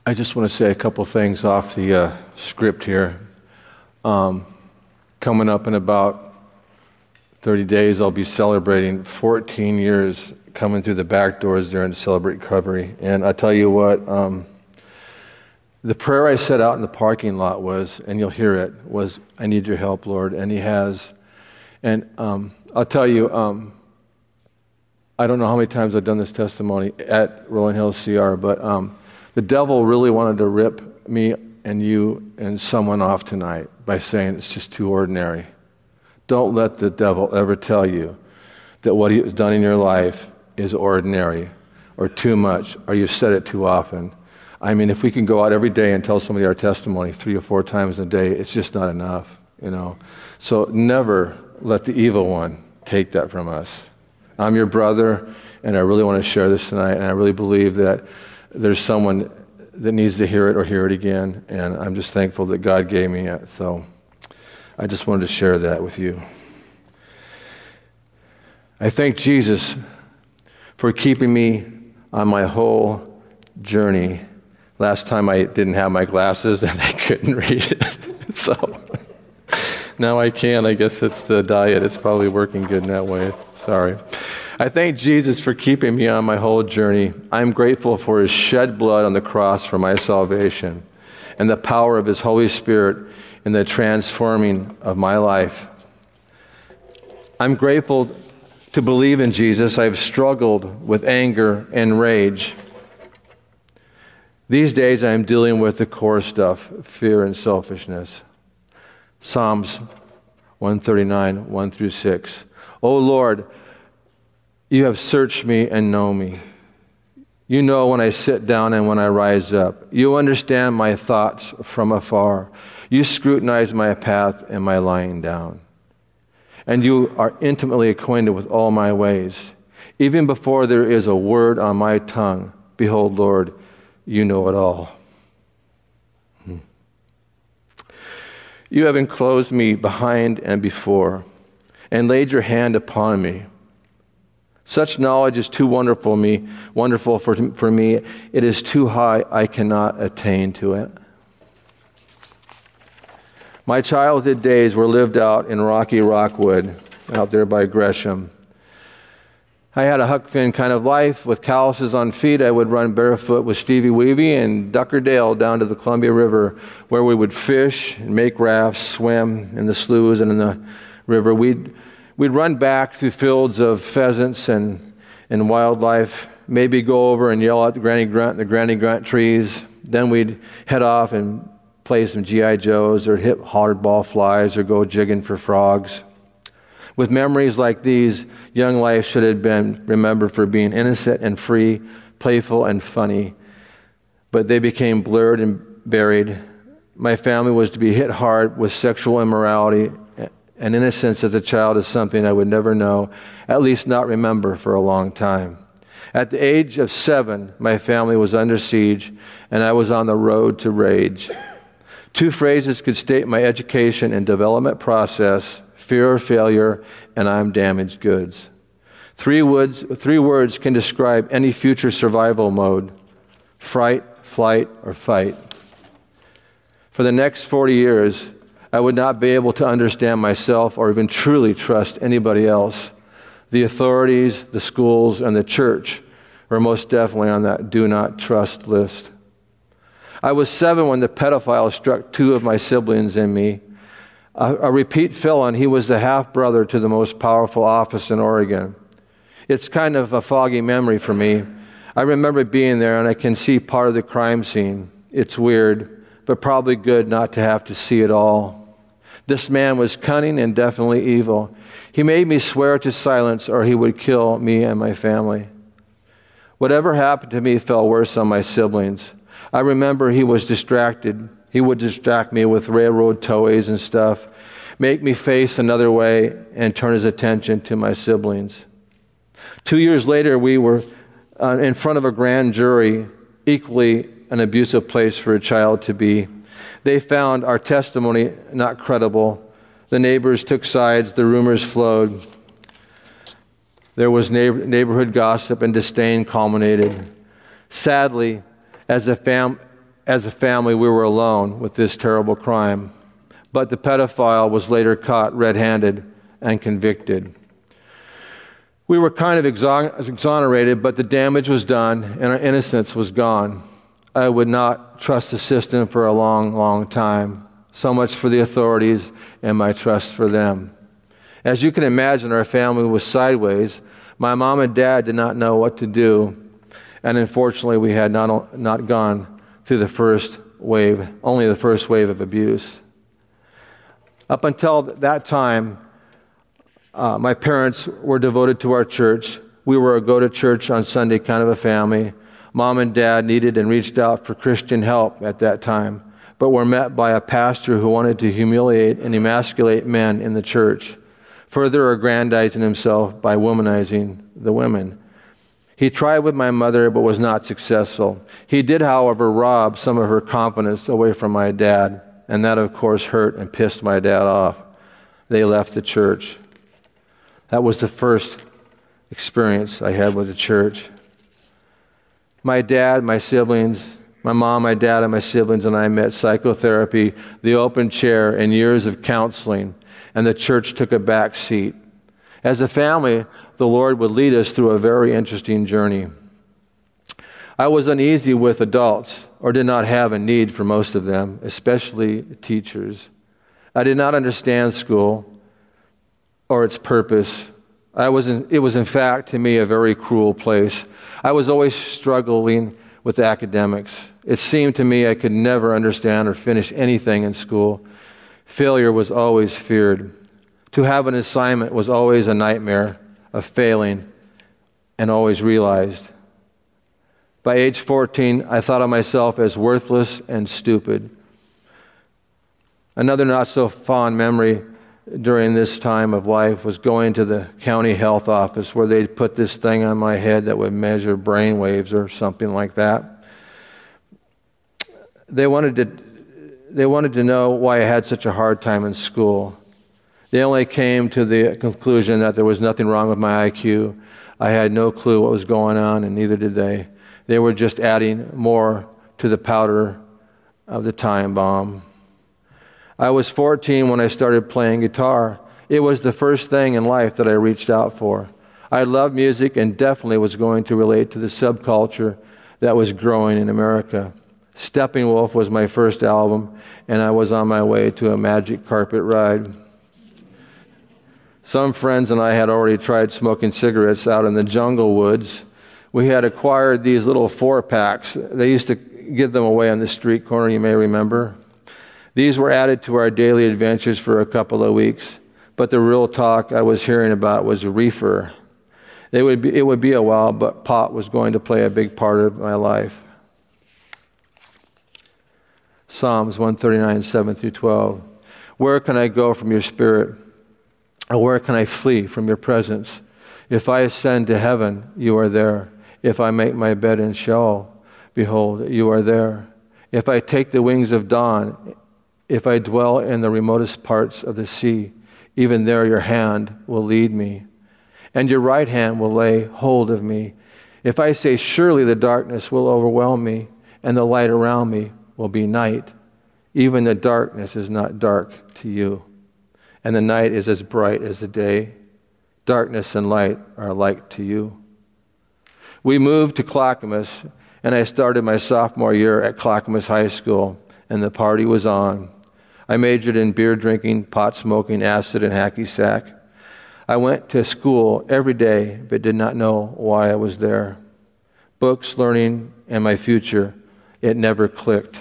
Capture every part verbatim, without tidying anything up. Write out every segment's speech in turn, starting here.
I just want to say a couple things off the uh, script here. Um, coming up in about thirty days, I'll be celebrating fourteen years coming through the back doors there to celebrate recovery. And I tell you what, um, the prayer I set out in the parking lot was, and you'll hear it, was, I need your help, Lord. And He has. And um, I'll tell you, um, I don't know how many times I've done this testimony at Rolling Hills C R, but um, the devil really wanted to rip me and you and someone off tonight by saying it's just too ordinary. Don't let the devil ever tell you that what he has done in your life is ordinary or too much or you've said it too often. I mean, if we can go out every day and tell somebody our testimony three or four times a day, it's just not enough, you know. So never let the evil one take that from us. I'm your brother, and I really want to share this tonight, and I really believe that there's someone that needs to hear it or hear it again, and I'm just thankful that God gave me it. So I just wanted to share that with you. I thank Jesus for keeping me on my whole journey. Last time I didn't have my glasses and I couldn't read it. So now I can. I guess it's the diet. It's probably working good in that way. Sorry. I thank Jesus for keeping me on my whole journey. I'm grateful for His shed blood on the cross for my salvation and the power of His Holy Spirit in the transforming of my life. I'm grateful to believe in Jesus. I've struggled with anger and rage. These days I am dealing with the core stuff, fear and selfishness. Psalms one thirty-nine, one through six. O Lord, you have searched me and know me. You know when I sit down and when I rise up. You understand my thoughts from afar. You scrutinize my path and my lying down. And you are intimately acquainted with all my ways. Even before there is a word on my tongue, behold, Lord, you know it all. Hmm. You have enclosed me behind and before, and laid your hand upon me. Such knowledge is too wonderful me, wonderful for, for me. It is too high, I cannot attain to it. My childhood days were lived out in rocky Rockwood, out there by Gresham. I had a Huck Finn kind of life. With calluses on feet, I would run barefoot with Stevie Weavy and Ducker Dale down to the Columbia River, where we would fish and make rafts, swim in the sloughs and in the river. We'd we'd run back through fields of pheasants and, and wildlife, maybe go over and yell at the Granny Grunt and the Granny Grunt trees. Then we'd head off and play some G I Joes or hit hardball flies or go jigging for frogs. With memories like these, young life should have been remembered for being innocent and free, playful and funny. But they became blurred and buried. My family was to be hit hard with sexual immorality, and innocence as a child is something I would never know, at least not remember for a long time. At the age of seven, my family was under siege, and I was on the road to rage. Two phrases could state my education and development process: fear or failure, and I'm damaged goods. Three words, three words can describe any future survival mode: fright, flight, or fight. For the next forty years, I would not be able to understand myself or even truly trust anybody else. The authorities, the schools, and the church were most definitely on that do not trust list. I was seven when the pedophile struck two of my siblings and me. A, a repeat felon, he was the half-brother to the most powerful office in Oregon. It's kind of a foggy memory for me. I remember being there, and I can see part of the crime scene. It's weird, but probably good not to have to see it all. This man was cunning and definitely evil. He made me swear to silence or he would kill me and my family. Whatever happened to me fell worse on my siblings. I remember he was distracted. He would distract me with railroad toys and stuff, make me face another way, and turn his attention to my siblings. Two years later, we were uh, in front of a grand jury, equally an abusive place for a child to be. They found our testimony not credible. The neighbors took sides. The rumors flowed. There was neighbor- neighborhood gossip, and disdain culminated. Sadly, as a fam- as a family, we were alone with this terrible crime. But the pedophile was later caught red-handed and convicted. We were kind of exon- exonerated, but the damage was done and our innocence was gone. I would not trust the system for a long, long time. So much for the authorities and my trust for them. As you can imagine, our family was sideways. My mom and dad did not know what to do. And unfortunately, we had not, not gone through the first wave, only the first wave of abuse. Up until that time, uh, my parents were devoted to our church. We were a go-to-church on Sunday kind of a family. Mom and dad needed and reached out for Christian help at that time, but were met by a pastor who wanted to humiliate and emasculate men in the church, further aggrandizing himself by womanizing the women. He tried with my mother, but was not successful. He did, however, rob some of her confidence away from my dad, and that, of course, hurt and pissed my dad off. They left the church. That was the first experience I had with the church. My dad, my siblings, my mom, my dad, and my siblings and I met psychotherapy, the open chair, and years of counseling, and the church took a back seat. As a family, the Lord would lead us through a very interesting journey. I was uneasy with adults, or did not have a need for most of them, especially teachers. I did not understand school or its purpose. I was in, it was in fact to me a very cruel place. I was always struggling with academics. It seemed to me I could never understand or finish anything in school. Failure was always feared. To have an assignment was always a nightmare of failing, and always realized. By age fourteen, I thought of myself as worthless and stupid. Another not so fond memory during this time of life was going to the county health office where they'd put this thing on my head that would measure brain waves or something like that. They wanted to, they wanted to know why I had such a hard time in school. They only came to the conclusion that there was nothing wrong with my I Q. I had no clue what was going on, and neither did they. They were just adding more to the powder of the time bomb. I was fourteen when I started playing guitar. It was the first thing in life that I reached out for. I loved music and definitely was going to relate to the subculture that was growing in America. Steppenwolf was my first album, and I was on my way to a magic carpet ride. Some friends and I had already tried smoking cigarettes out in the jungle woods. We had acquired these little four-packs. They used to give them away on the street corner, you may remember. These were added to our daily adventures for a couple of weeks, but the real talk I was hearing about was reefer. It would be, it would be a while, but pot was going to play a big part of my life. Psalms one thirty-nine, seven through twelve. Where can I go from your spirit? Or where can I flee from your presence? If I ascend to heaven, you are there. If I make my bed in Sheol, behold, you are there. If I take the wings of dawn, if I dwell in the remotest parts of the sea, even there your hand will lead me, and your right hand will lay hold of me. If I say, surely the darkness will overwhelm me, and the light around me will be night, even the darkness is not dark to you, and the night is as bright as the day. Darkness and light are alike to you. We moved to Clackamas, and I started my sophomore year at Clackamas High School, and the party was on. I majored in beer drinking, pot smoking, acid, and hacky sack. I went to school every day, but did not know why I was there. Books, learning, and my future, it never clicked.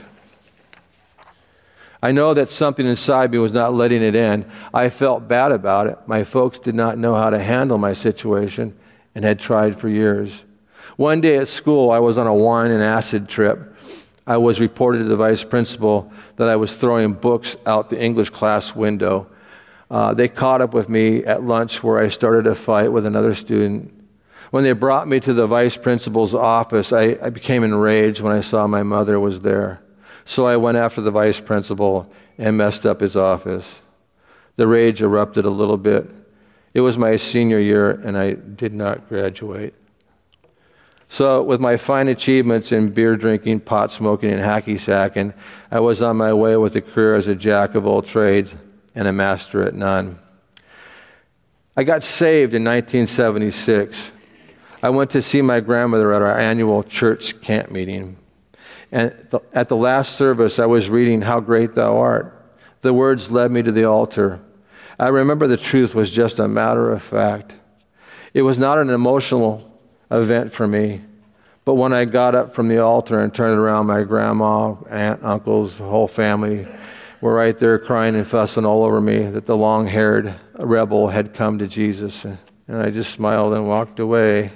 I know that something inside me was not letting it in. I felt bad about it. My folks did not know how to handle my situation and had tried for years. One day at school, I was on a wine and acid trip. I was reported to the vice principal that I was throwing books out the English class window. Uh, they caught up with me at lunch where I started a fight with another student. When they brought me to the vice principal's office, I, I became enraged when I saw my mother was there. So I went after the vice principal and messed up his office. The rage erupted a little bit. It was my senior year, and I did not graduate. So with my fine achievements in beer drinking, pot smoking, and hacky sacking, I was on my way with a career as a jack of all trades and a master at none. I got saved in nineteen seventy-six. I went to see my grandmother at our annual church camp meeting. And at the last service, I was reading How Great Thou Art. The words led me to the altar. I remember the truth was just a matter of fact. It was not an emotional event for me. But when I got up from the altar and turned around, my grandma, aunt, uncles, the whole family were right there crying and fussing all over me that the long-haired rebel had come to Jesus. And I just smiled and walked away.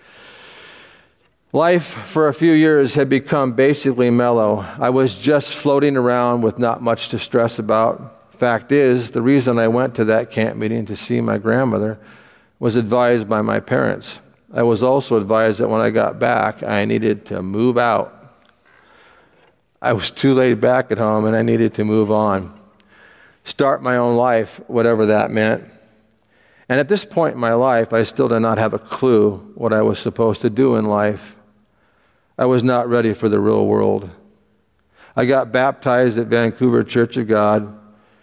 Life for a few years had become basically mellow. I was just floating around with not much to stress about. Fact is, the reason I went to that camp meeting to see my grandmother was advised by my parents. I was also advised that when I got back, I needed to move out. I was too laid back at home and I needed to move on. Start my own life, whatever that meant. And at this point in my life, I still did not have a clue what I was supposed to do in life. I was not ready for the real world. I got baptized at Vancouver Church of God.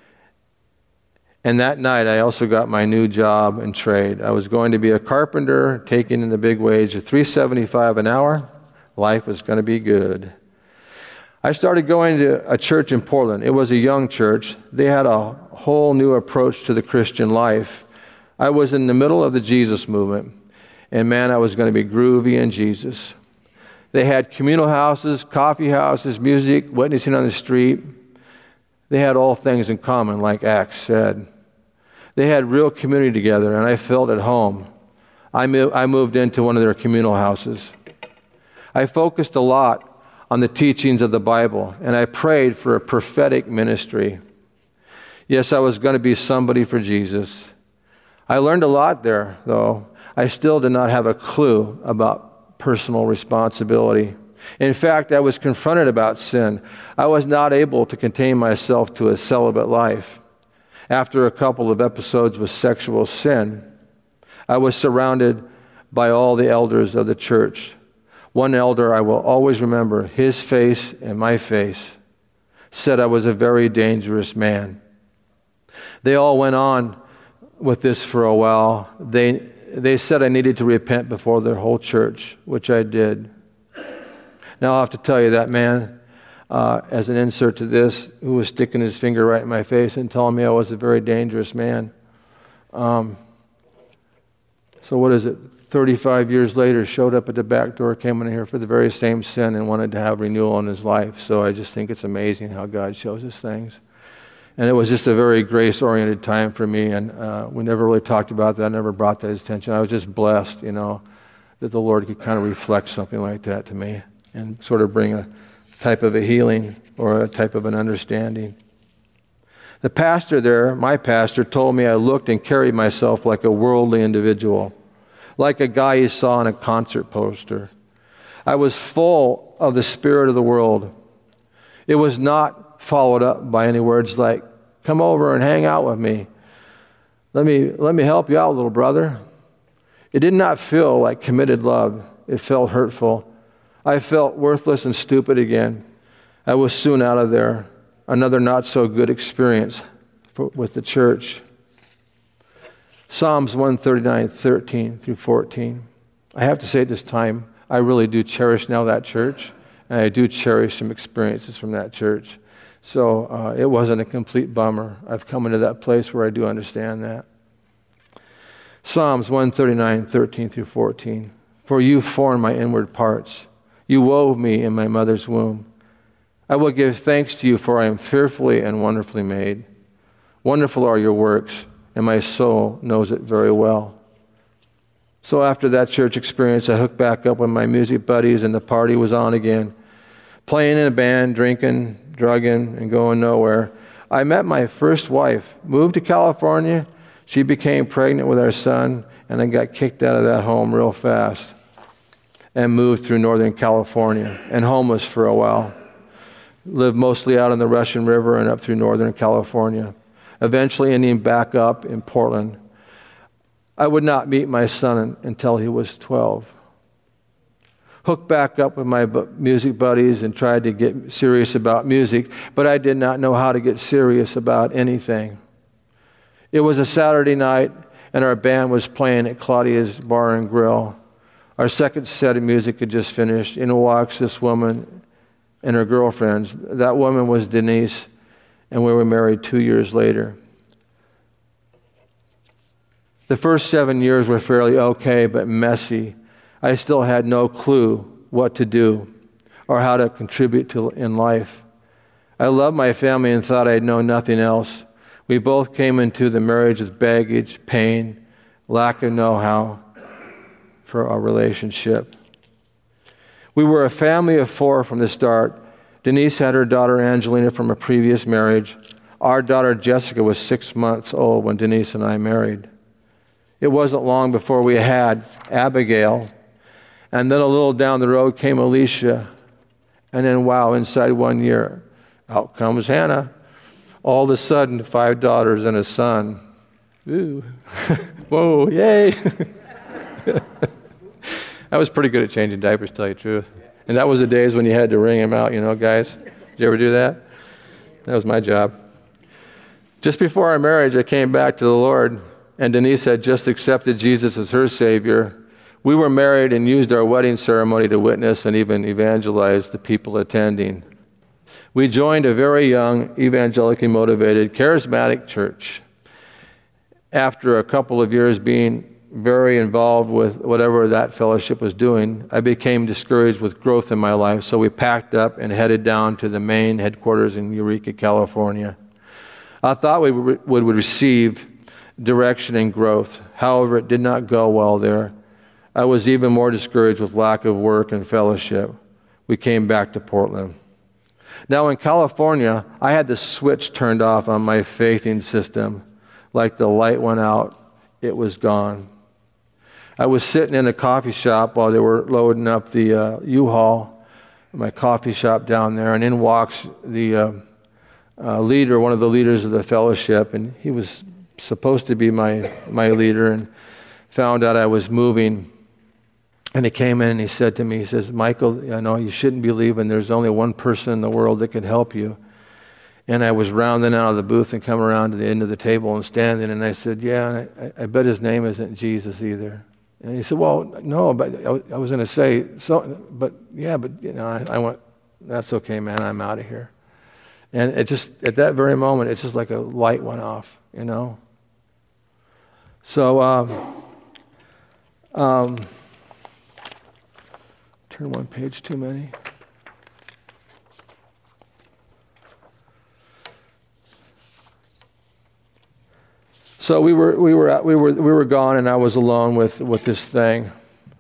And that night, I also got my new job and trade. I was going to be a carpenter, taking in the big wage of three dollars and seventy-five cents an hour. Life was going to be good. I started going to a church in Portland. It was a young church. They had a whole new approach to the Christian life. I was in the middle of the Jesus movement. And man, I was going to be groovy in Jesus. They had communal houses, coffee houses, music, witnessing on the street. They had all things in common, like Acts said. They had real community together, and I felt at home. I moved, I moved into one of their communal houses. I focused a lot on the teachings of the Bible, and I prayed for a prophetic ministry. Yes, I was going to be somebody for Jesus. I learned a lot there, though. I still did not have a clue about personal responsibility. In fact, I was confronted about sin. I was not able to contain myself to a celibate life. After a couple of episodes with sexual sin, I was surrounded by all the elders of the church. One elder I will always remember, his face and my face, said I was a very dangerous man. They all went on with this for a while. They they said I needed to repent before their whole church, which I did. Now I'll have to tell you that man, uh, as an insert to this, who was sticking his finger right in my face and telling me I was a very dangerous man. Um, so what is it? thirty-five years later, showed up at the back door, came in here for the very same sin and wanted to have renewal in his life. So I just think it's amazing how God shows us things. And it was just a very grace-oriented time for me, and uh, we never really talked about that, never brought that attention. I was just blessed, you know, that the Lord could kind of reflect something like that to me and sort of bring a type of a healing or a type of an understanding. The pastor there, my pastor, told me I looked and carried myself like a worldly individual, like a guy you saw on a concert poster. I was full of the spirit of the world. It was not followed up by any words like, come over and hang out with me. Let me let me help you out, little brother. It did not feel like committed love. It felt hurtful. I felt worthless and stupid again. I was soon out of there. Another not so good experience for, with the church. Psalms one thirty-nine, thirteen through fourteen. I have to say at this time, I really do cherish now that church. And I do cherish some experiences from that church. So uh, it wasn't a complete bummer. I've come into that place where I do understand that. Psalms one thirty-nine, thirteen through fourteen. For you formed my inward parts. You wove me in my mother's womb. I will give thanks to you, for I am fearfully and wonderfully made. Wonderful are your works, and my soul knows it very well. So after that church experience, I hooked back up with my music buddies, and the party was on again. Playing in a band, drinking, drugging, and going nowhere. I met my first wife, moved to California. She became pregnant with our son, and I got kicked out of that home real fast and moved through Northern California and homeless for a while. Lived mostly out on the Russian River and up through Northern California. Eventually ending back up in Portland. I would not meet my son until he was twelve. hooked back up with my bu- music buddies and tried to get serious about music, but I did not know how to get serious about anything. It was a Saturday night, and our band was playing at Claudia's Bar and Grill. Our second set of music had just finished. In walks this woman and her girlfriends. That woman was Denise, and we were married two years later. The first seven years were fairly okay, but messy. I still had no clue what to do or how to contribute to in life. I loved my family and thought I'd know nothing else. We both came into the marriage with baggage, pain, lack of know-how for our relationship. We were a family of four from the start. Denise had her daughter Angelina from a previous marriage. Our daughter Jessica was six months old when Denise and I married. It wasn't long before we had Abigail, and then a little down the road came Alicia, and then wow, inside one year, out comes Hannah. All of a sudden, five daughters and a son. Ooh. Whoa, yay. I was pretty good at changing diapers, to tell you the truth. And that was the days when you had to wring them out, you know, guys. Did you ever do that? That was my job. Just before our marriage, I came back to the Lord, and Denise had just accepted Jesus as her Savior. We were married and used our wedding ceremony to witness and even evangelize the people attending. We joined a very young, evangelically motivated, charismatic church. After a couple of years being very involved with whatever that fellowship was doing, I became discouraged with growth in my life, so we packed up and headed down to the main headquarters in Eureka, California. I thought we would receive direction and growth. However, it did not go well there. I was even more discouraged with lack of work and fellowship. We came back to Portland. Now in California, I had the switch turned off on my faithing system. Like the light went out, it was gone. I was sitting in a coffee shop while they were loading up the uh, U-Haul, my coffee shop down there, and in walks the uh, uh, leader, one of the leaders of the fellowship, and he was supposed to be my, my leader, and found out I was moving. And he came in and he said to me, he says, Michael, I know you shouldn't be leaving. There's only one person in the world that could help you. And I was rounding out of the booth and come around to the end of the table and standing, and I said, yeah, I, I bet his name isn't Jesus either. And he said, well, no, but I, I was going to say, so, but yeah, but you know, I, I went, that's okay, man, I'm out of here. And it just, at that very moment, it's just like a light went off, you know. So, um, um, turn one page too many. So we were we were we were we were gone, and I was alone with, with this thing.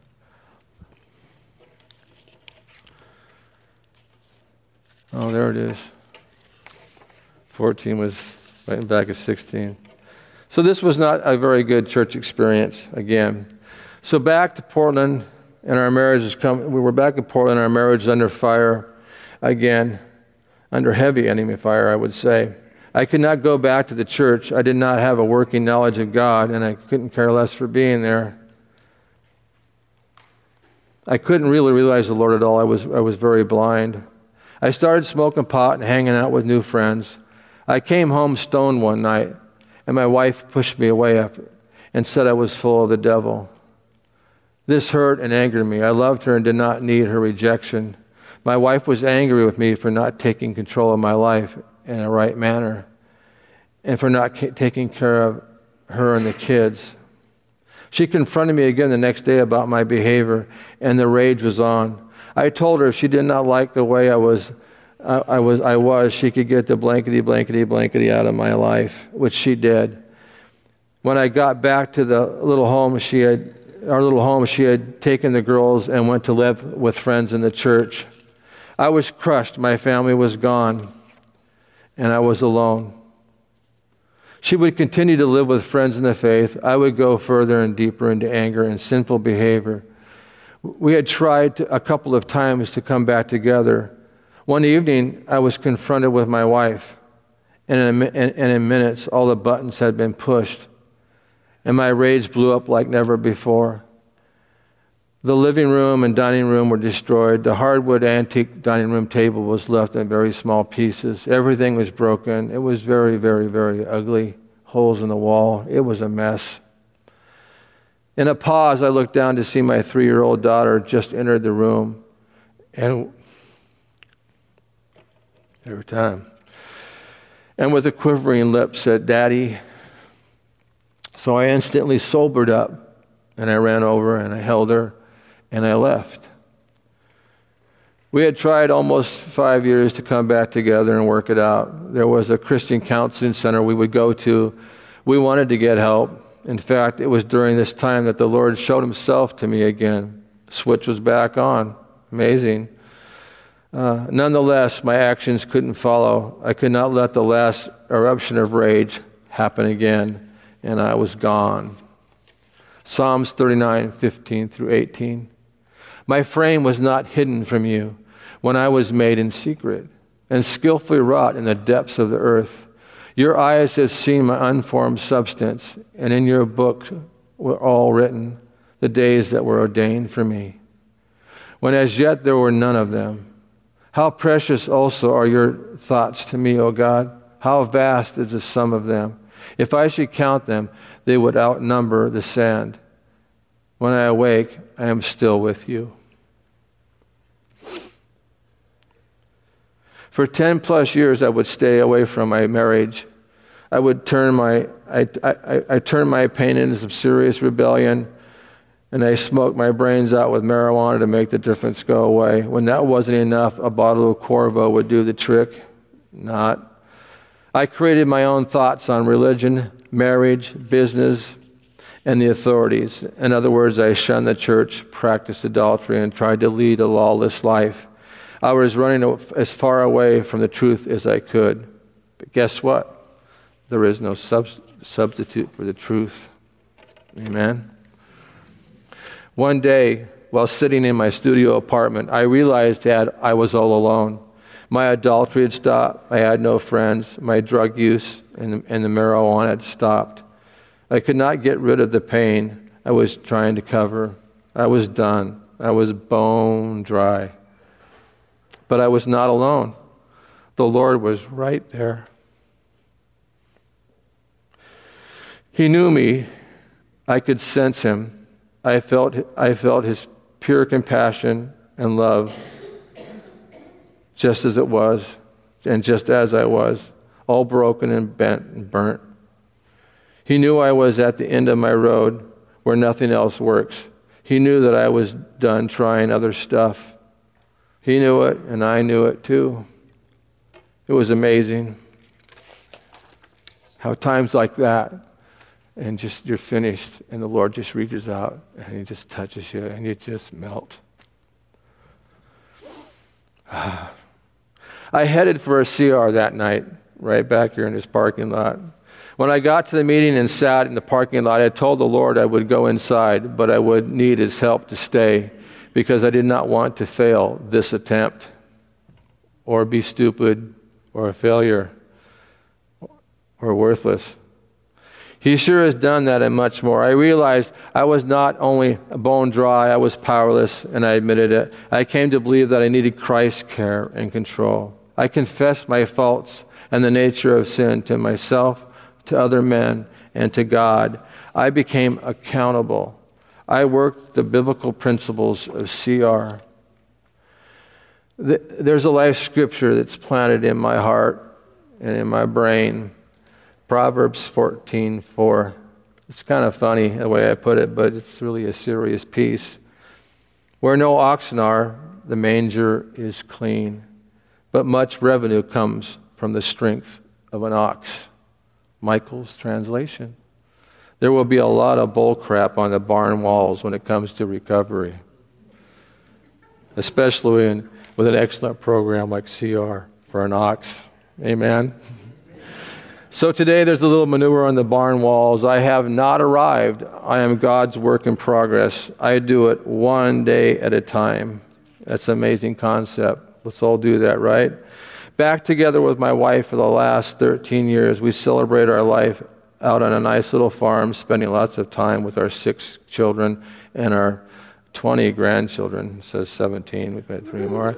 Oh, there it is. Fourteen was right back at sixteen. So this was not a very good church experience again. So back to Portland, and our marriage is coming. We were back in Portland. Our marriage is under fire again, under heavy enemy fire, I would say. I could not go back to the church. I did not have a working knowledge of God, and I couldn't care less for being there. I couldn't really realize the Lord at all. I was I was very blind. I started smoking pot and hanging out with new friends. I came home stoned one night, and my wife pushed me away after, and said I was full of the devil. This hurt and angered me. I loved her and did not need her rejection. My wife was angry with me for not taking control of my life in a right manner, and for not ca- taking care of her and the kids. She confronted me again the next day about my behavior, and the rage was on. I told her if she did not like the way I was, uh, I was, I was, she could get the blankety, blankety, blankety out of my life, which she did. When I got back to the little home, she had, our little home, she had taken the girls and went to live with friends in the church. I was crushed. My family was gone, and I was alone. She would continue to live with friends in the faith. I would go further and deeper into anger and sinful behavior. We had tried to, a couple of times to come back together. One evening, I was confronted with my wife, and in, a, and, and in minutes, all the buttons had been pushed, and my rage blew up like never before. The living room and dining room were destroyed. The hardwood antique dining room table was left in very small pieces. Everything was broken. It was very, very, very ugly. Holes in the wall. It was a mess. In a pause, I looked down to see my three-year-old daughter just entered the room. And every time. And with a quivering lip said, "Daddy." So I instantly sobered up, and I ran over and I held her, and I left. We had tried almost five years to come back together and work it out. There was a Christian counseling center we would go to. We wanted to get help. In fact, it was during this time that the Lord showed himself to me again. Switch was back on. Amazing. Uh, nonetheless, my actions couldn't follow. I could not let the last eruption of rage happen again, and I was gone. Psalms thirty-nine, fifteen through eighteen. My frame was not hidden from you when I was made in secret and skillfully wrought in the depths of the earth. Your eyes have seen my unformed substance, and in your book were all written the days that were ordained for me, when as yet there were none of them. How precious also are your thoughts to me, O God. How vast is the sum of them. If I should count them, they would outnumber the sand. When I awake, I am still with you. For ten plus years, I would stay away from my marriage. I would turn my I, I, I turned my pain into some serious rebellion, and I smoked my brains out with marijuana to make the difference go away. When that wasn't enough, a bottle of Corvo would do the trick. Not. I created my own thoughts on religion, marriage, business, and the authorities. In other words, I shunned the church, practiced adultery, and tried to lead a lawless life. I was running as far away from the truth as I could. But guess what? There is no sub- substitute for the truth. Amen? One day, while sitting in my studio apartment, I realized that I was all alone. My adultery had stopped. I had no friends. My drug use and, and the marijuana had stopped. I could not get rid of the pain I was trying to cover. I was done. I was bone dry. But I was not alone. The Lord was right there. He knew me. I could sense him. I felt I felt his pure compassion and love, just as it was, and just as I was, all broken and bent and burnt. He knew I was at the end of my road where nothing else works. He knew that I was done trying other stuff. He knew it, and I knew it too. It was amazing how times like that, and just you're finished, and the Lord just reaches out, and he just touches you, and you just melt. I headed for a C R that night, right back here in this parking lot. When I got to the meeting and sat in the parking lot, I told the Lord I would go inside, but I would need his help to stay, because I did not want to fail this attempt, or be stupid, or a failure, or worthless. He sure has done that and much more. I realized I was not only bone dry, I was powerless, and I admitted it. I came to believe that I needed Christ's care and control. I confessed my faults and the nature of sin to myself, to other men, and to God. I became accountable. I worked the biblical principles of C R. There's a life scripture that's planted in my heart and in my brain. Proverbs fourteen four. It's kind of funny the way I put it, but it's really a serious piece. Where no oxen are, the manger is clean, but much revenue comes from the strength of an ox. Michael's translation. There will be a lot of bull crap on the barn walls when it comes to recovery, especially in, with an excellent program like C R for an ox. Amen? So today there's a little manure on the barn walls. I have not arrived. I am God's work in progress. I do it one day at a time. That's an amazing concept. Let's all do that, right? Back together with my wife for the last thirteen years, we celebrate our life out on a nice little farm, spending lots of time with our six children and our twenty grandchildren. It says seventeen. We've had three more.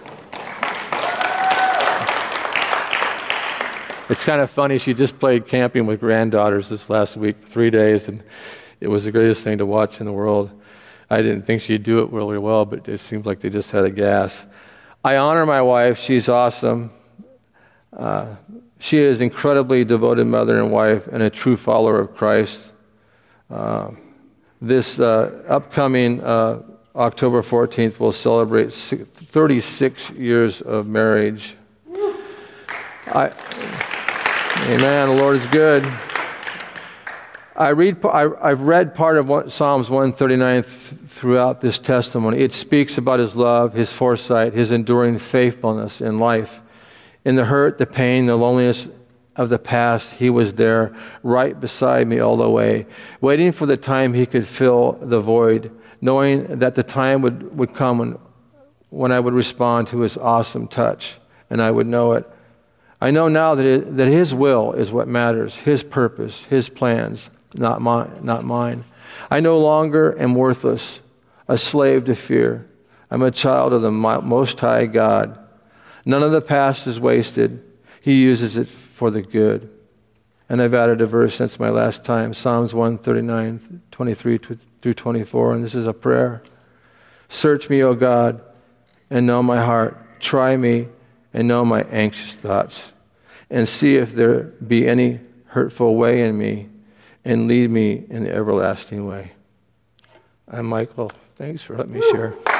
It's kind of funny. She just played camping with granddaughters this last week, three days, and it was the greatest thing to watch in the world. I didn't think she'd do it really well, but it seems like they just had a gas. I honor my wife. She's awesome. Uh, she is an incredibly devoted mother and wife and a true follower of Christ. Uh, this uh, upcoming uh, October fourteenth, we'll celebrate thirty-six years of marriage. I, amen. The Lord is good. I read. I, I've read part of what, Psalms one thirty-nine th- throughout this testimony. It speaks about His love, His foresight, His enduring faithfulness in life. In the hurt, the pain, the loneliness of the past, He was there, right beside me all the way, waiting for the time He could fill the void, knowing that the time would, would come when, when I would respond to His awesome touch, and I would know it. I know now that it, that His will is what matters, His purpose, His plans, not mine, not mine. I no longer am worthless, a slave to fear. I'm a child of the Most High God. None of the past is wasted. He uses it for the good. And I've added a verse since my last time, Psalms one thirty-nine, twenty-three through twenty-four, and this is a prayer. Search me, O God, and know my heart. Try me and know my anxious thoughts, and see if there be any hurtful way in me, and lead me in the everlasting way. I'm Michael. Thanks for letting me share.